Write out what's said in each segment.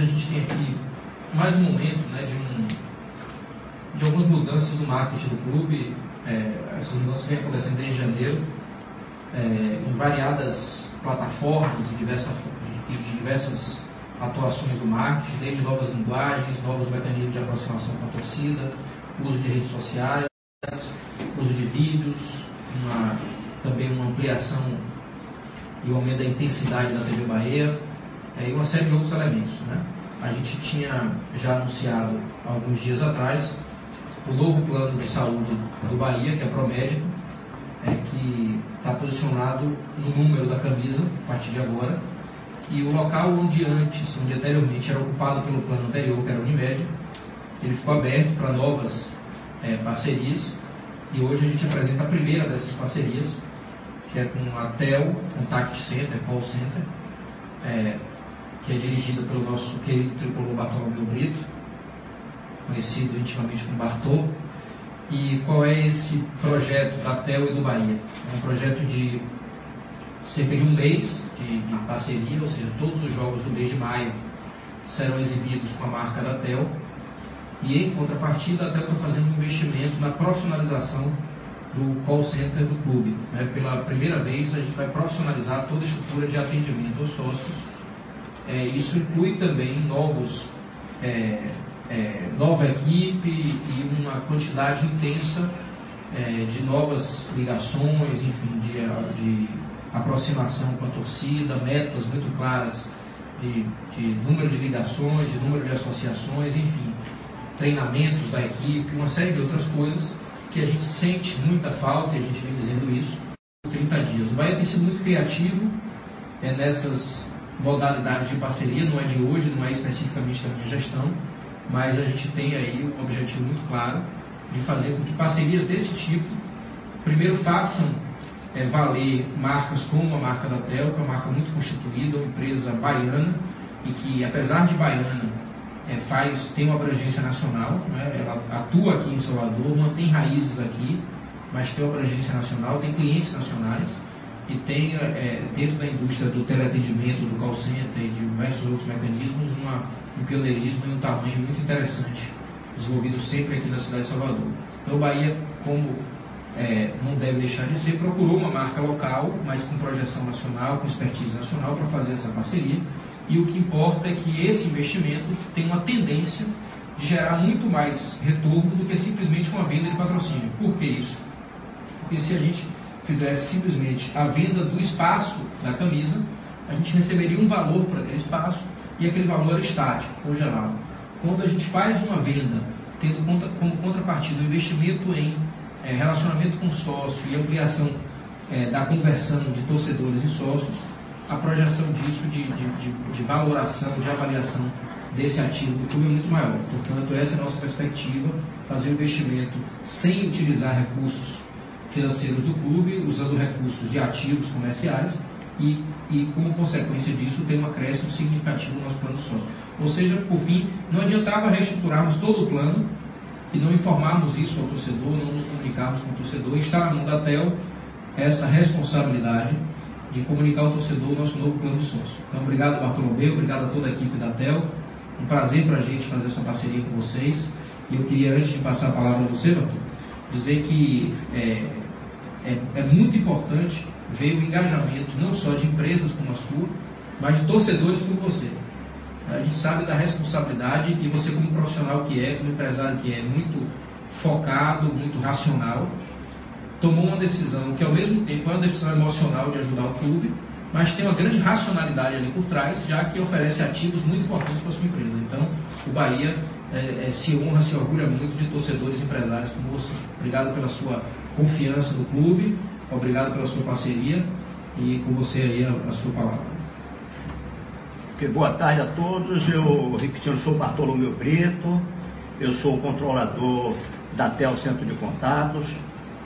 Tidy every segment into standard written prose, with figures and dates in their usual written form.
A gente tem aqui mais um momento, né, de algumas mudanças no marketing do clube. Essas mudanças vêm acontecendo desde janeiro, em variadas plataformas e diversas atuações do marketing, desde novas linguagens, novos mecanismos de aproximação com a torcida, uso de redes sociais, uso de vídeos, também uma ampliação e o aumento da intensidade da TV Bahia, e uma série de outros elementos, né? A gente tinha já anunciado alguns dias atrás o novo plano de saúde do Bahia, que é Promédico, que está posicionado no número da camisa a partir de agora, e o local onde anteriormente era ocupado pelo plano anterior, que era a Unimed, ele ficou aberto para novas parcerias, e hoje a gente apresenta a primeira dessas parcerias, que é com a TEL Contact Center, Call Center, que é dirigida pelo nosso querido tricolor Bartolomeu Brito, conhecido intimamente como Bartô. E qual é esse projeto da TEL e do Bahia? É um projeto de cerca de um mês de parceria, ou seja, todos os jogos do mês de maio serão exibidos com a marca da TEL, e em contrapartida a TEL está fazendo um investimento na profissionalização do call center do clube. Pela primeira vez a gente vai profissionalizar toda a estrutura de atendimento aos sócios. Isso inclui também nova equipe e uma quantidade intensa de novas ligações, enfim, de aproximação com a torcida, metas muito claras de número de ligações, de número de associações, enfim, treinamentos da equipe, uma série de outras coisas que a gente sente muita falta, e a gente vem dizendo isso por 30 dias. O Bahia tem sido muito criativo nessas modalidades de parceria, não é de hoje, não é especificamente da minha gestão, mas a gente tem aí um objetivo muito claro de fazer com que parcerias desse tipo, primeiro façam valer marcas como a marca da TEL, que é uma marca muito constituída, uma empresa baiana, e que, apesar de baiana, tem uma abrangência nacional, né? Ela atua aqui em Salvador, mantém raízes aqui, mas tem uma abrangência nacional, tem clientes nacionais, e tem, dentro da indústria do teleatendimento, do call center e de diversos outros mecanismos, um pioneirismo e um tamanho muito interessante, desenvolvido sempre aqui na cidade de Salvador. Então, o Bahia, como não deve deixar de ser, procurou uma marca local, mas com projeção nacional, com expertise nacional, para fazer essa parceria. E o que importa é que esse investimento tem uma tendência de gerar muito mais retorno do que simplesmente uma venda de patrocínio. Por que isso? Porque se a gente fizesse simplesmente a venda do espaço da camisa, a gente receberia um valor por aquele espaço, e aquele valor é estático, congelado. Quando a gente faz uma venda, tendo como contrapartida o investimento em relacionamento com sócio e ampliação da conversão de torcedores em sócios, a projeção disso de valoração, de avaliação desse ativo do clube é muito maior. Portanto, essa é a nossa perspectiva, fazer o investimento sem utilizar recursos financeiros do clube, usando recursos de ativos comerciais e como consequência disso, ter um acréscimo significativo no nosso plano de sócio. Ou seja, por fim, não adiantava reestruturarmos todo o plano e não informarmos isso ao torcedor, não nos comunicarmos com o torcedor, e está na mão da TEL essa responsabilidade de comunicar ao torcedor o nosso novo plano de sócio. Então, obrigado, Bartolomeu, obrigado a toda a equipe da TEL, um prazer para a gente fazer essa parceria com vocês. E eu queria, antes de passar a palavra a você, Bartol, dizer que é muito importante ver o engajamento não só de empresas como a sua, mas de torcedores como você. A gente sabe da responsabilidade, e você, como profissional que como empresário que muito focado, muito racional, tomou uma decisão que ao mesmo tempo é uma decisão emocional de ajudar o clube, mas tem uma grande racionalidade ali por trás, já que oferece ativos muito importantes para a sua empresa. Então, o Bahia se honra, se orgulha muito de torcedores empresários como você. Obrigado pela sua confiança no clube, obrigado pela sua parceria, e com você aí a sua palavra. Boa tarde a todos. Eu, repetindo, sou Bartolomeu Brito, eu sou o controlador da TEL Centro de Contatos.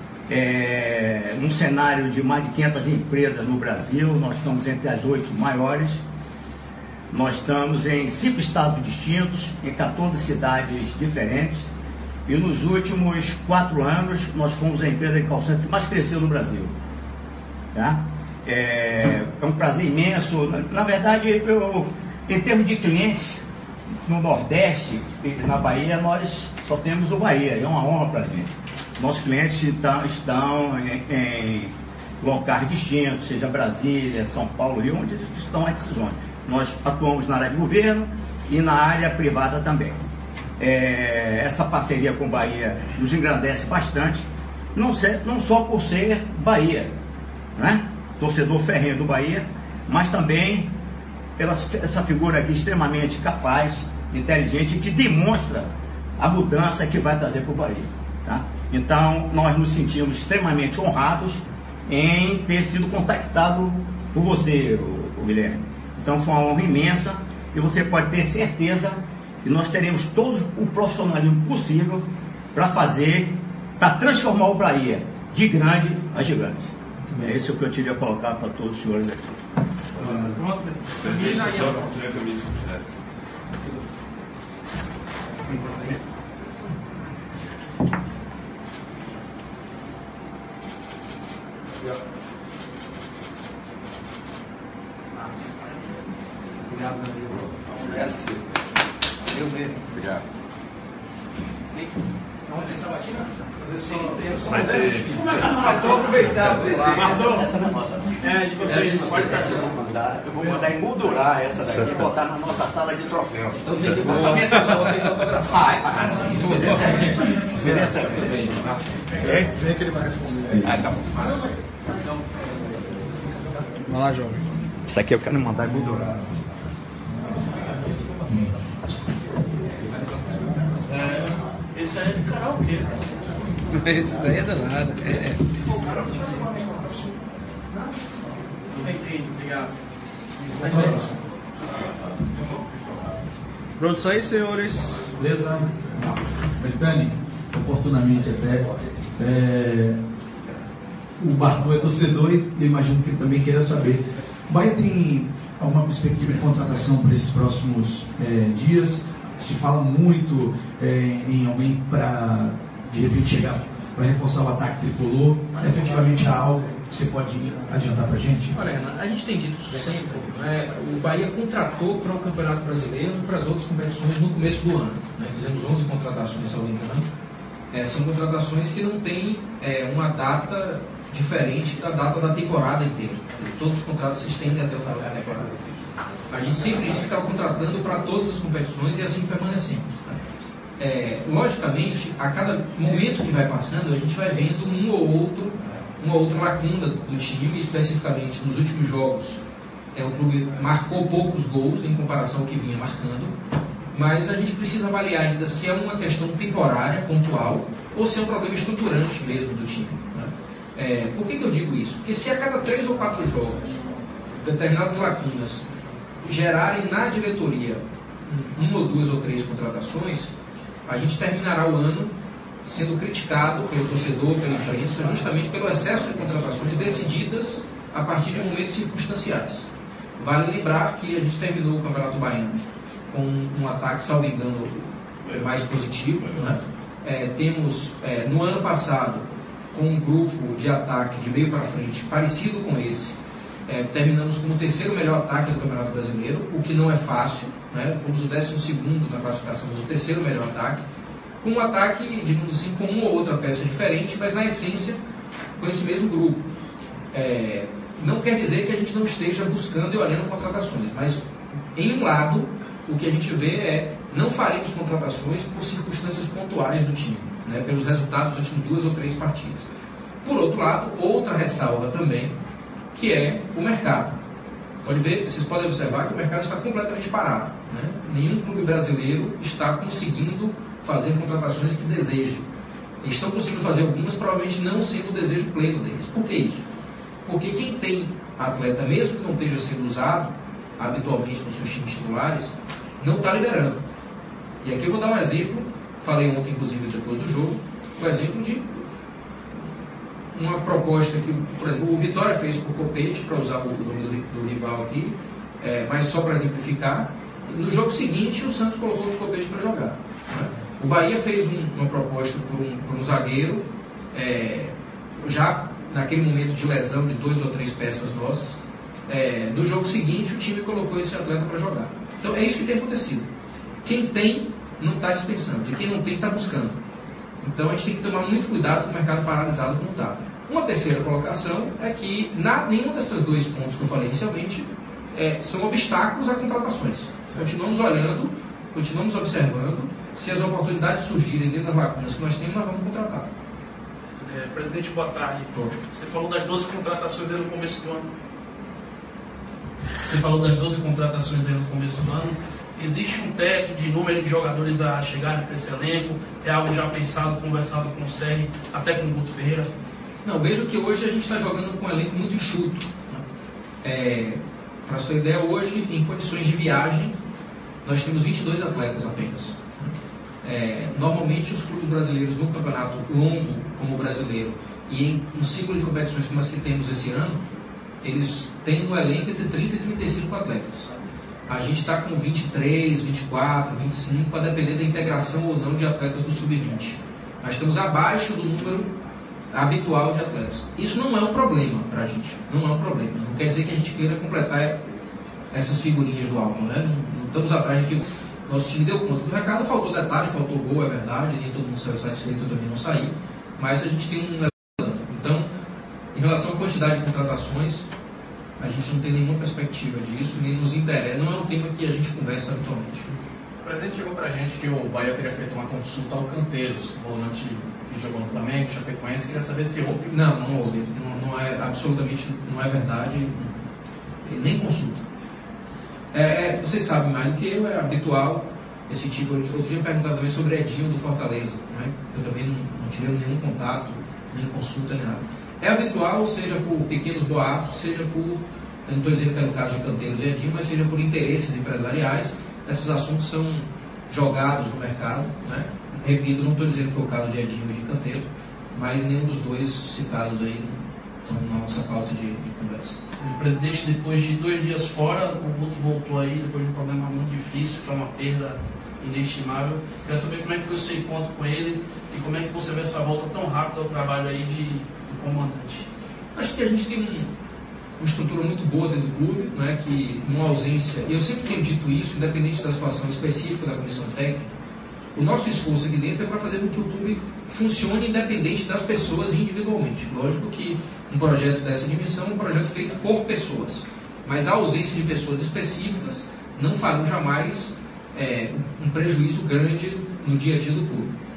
Num cenário de mais de 500 empresas no Brasil, nós estamos entre as 8 maiores. Nós estamos em 5 estados distintos, em 14 cidades diferentes, e nos últimos 4 anos nós fomos a empresa de call center que mais cresceu no Brasil. Tá? É um prazer imenso. Na verdade, em termos de clientes, no Nordeste e na Bahia, nós só temos o Bahia, é uma honra para a gente. Nossos clientes estão em locais distintos, seja Brasília, São Paulo, Rio, onde eles estão as decisões. Nós atuamos na área de governo e na área privada também. Essa parceria com Bahia nos engrandece bastante, não só por ser Bahia, né? Torcedor ferrenho do Bahia, mas também pela essa figura aqui extremamente capaz, inteligente, que demonstra a mudança que vai trazer para o Bahia. Tá? Então, nós nos sentimos extremamente honrados em ter sido contactado por você, o Guilherme. Então, foi uma honra imensa e você pode ter certeza que nós teremos todo o profissionalismo possível para transformar o Bahia de grande a gigante. É isso que eu tive a colocar para todos os senhores aqui. Pronto. Obrigado, Danilo. Eu mesmo. Obrigado. Vamos ter essa batida? Fazer só. Mas vou aproveitar a presença. Essa não é nossa. De vocês, pode estar. Eu vou mandar emoldurar essa daqui e botar na nossa sala de troféus. Então tem que autografar. Seria certo. Vem que ele vai responder. Tá bom. Vai lá, jovem. Isso aqui eu quero mandar emoldurar. Esse aí é de karaokê. Isso daí é danado. Entendi, obrigado. Pronto, isso aí, senhores. Beleza? Mas, Dani, oportunamente até, o Bartô é torcedor e eu imagino que ele também queira saber. O Bahia tem alguma perspectiva de contratação para esses próximos dias? Se fala muito em alguém para, de repente, chegar para reforçar o ataque tricolor. Efetivamente há algo que você pode adiantar para a gente? Olha, Renan, a gente tem dito sempre, né, o Bahia contratou para o Campeonato Brasileiro e para as outras competições no começo do ano. Né, fizemos 11 contratações, se não me engano. São contratações que não têm uma data diferente da data da temporada inteira. Todos os contratos se estendem até o final da temporada. A gente sempre disse que estava contratando para todas as competições e assim permanecemos. Né? Logicamente, a cada momento que vai passando, a gente vai vendo uma outra lacuna do time, especificamente nos últimos jogos. O clube marcou poucos gols em comparação ao que vinha marcando, mas a gente precisa avaliar ainda se é uma questão temporária, pontual, ou se é um problema estruturante mesmo do time. Né? Por que eu digo isso? Porque se a cada 3 ou 4 jogos determinadas lacunas gerarem na diretoria 1 ou 2 ou 3 contratações, a gente terminará o ano sendo criticado pelo torcedor, pela imprensa, justamente pelo excesso de contratações decididas a partir de momentos circunstanciais. Vale lembrar que a gente terminou o Campeonato Baiano com um ataque, salvo engano, mais positivo. Né? Temos, no ano passado, com um grupo de ataque de meio para frente parecido com esse, terminamos como o 3º melhor ataque do Campeonato Brasileiro, o que não é fácil. Né? Fomos o 12º na classificação, mas o 3º melhor ataque. Com um ataque, digamos assim, com uma ou outra peça diferente, mas na essência com esse mesmo grupo. Não quer dizer que a gente não esteja buscando e olhando contratações, mas em um lado, o que a gente vê não faremos contratações por circunstâncias pontuais do time, né, pelos resultados das últimas 2 ou 3 partidas. Por outro lado, outra ressalva também, que é o mercado. Vocês podem observar que o mercado está completamente parado. Né? Nenhum clube brasileiro está conseguindo fazer contratações que desejem. Eles estão conseguindo fazer algumas, provavelmente não sendo o desejo pleno deles. Por que isso? Porque quem tem atleta, mesmo que não esteja sendo usado habitualmente nos seus times titulares, não está liberando. E aqui eu vou dar um exemplo, falei ontem, inclusive, depois do jogo, um exemplo de uma proposta que, por exemplo, o Vitória fez por Copete, para usar o nome do rival aqui, mas só para exemplificar. No jogo seguinte, o Santos colocou o Copete para jogar. Né? O Bahia fez uma proposta por um zagueiro, já naquele momento de lesão de 2 ou 3 peças nossas. No jogo seguinte, o time colocou esse atleta para jogar. Então, é isso que tem acontecido. Quem tem não está dispensando, e quem não tem está buscando. Então a gente tem que tomar muito cuidado com o mercado paralisado como está. Uma terceira colocação é que nenhum desses dois pontos que eu falei inicialmente são obstáculos a contratações. Continuamos olhando, continuamos observando. Se as oportunidades surgirem dentro das lacunas que nós temos, nós vamos contratar. Presidente, boa tarde. Você falou das 12 contratações aí no começo do ano. Existe um teto de número de jogadores a chegarem para esse elenco? É algo já pensado, conversado com o Serri, até com o Guto Ferreira? Não, vejo que hoje a gente está jogando com um elenco muito enxuto. Para a sua ideia, hoje, em condições de viagem, nós temos 22 atletas apenas. Normalmente, os clubes brasileiros, no campeonato longo, como o brasileiro, e em um ciclo de competições como as que temos esse ano, eles têm no elenco entre 30 e 35 atletas. A gente está com 23, 24, 25, a depender da integração ou não de atletas do sub-20. Nós estamos abaixo do número habitual de atletas. Isso não é um problema para a gente, não é um problema. Não quer dizer que a gente queira completar essas figurinhas do álbum, né? Não estamos atrás de figuras. Nosso time deu conta do recado, faltou detalhe, faltou gol, é verdade, nem todo mundo saiu satisfeito, eu também não saí, mas a gente tem um... Então, em relação à quantidade de contratações, a gente não tem nenhuma perspectiva disso, nem nos interessa, não é um tema que a gente conversa habitualmente. O presidente chegou pra gente que o Bahia teria feito uma consulta ao Canteiros, volante que jogou no Flamengo, Chapecoense, queria saber se houve. Não houve, não é absolutamente, não é verdade, nem consulta. Vocês sabem mais do que eu, é habitual esse tipo. Outro dia perguntaram também sobre Edinho do Fortaleza, né? Eu também não tive nenhum contato, nem consulta, nem nada. É habitual, seja por pequenos boatos, seja por, eu não estou dizendo que é no caso de Canteiros e Edinho, mas seja por interesses empresariais, esses assuntos são jogados no mercado, né? Repito, não estou dizendo que foi o caso de Edinho e de Canteiros, mas nenhum dos dois citados aí estão na nossa pauta de conversa. O presidente, depois de 2 dias fora, o Guto voltou aí, depois de um problema muito difícil, que é uma perda inestimável. Quero saber como é que foi o seu encontro com ele e como é que você vê essa volta tão rápida ao trabalho aí de comandante. Acho que a gente tem uma estrutura muito boa dentro do clube, né, que uma ausência, e eu sempre tenho dito isso, independente da situação específica da comissão técnica, o nosso esforço aqui dentro é para fazer com que o clube funcione independente das pessoas individualmente. Lógico que um projeto dessa dimensão é um projeto feito por pessoas, mas a ausência de pessoas específicas não farão jamais um prejuízo grande no dia a dia do clube.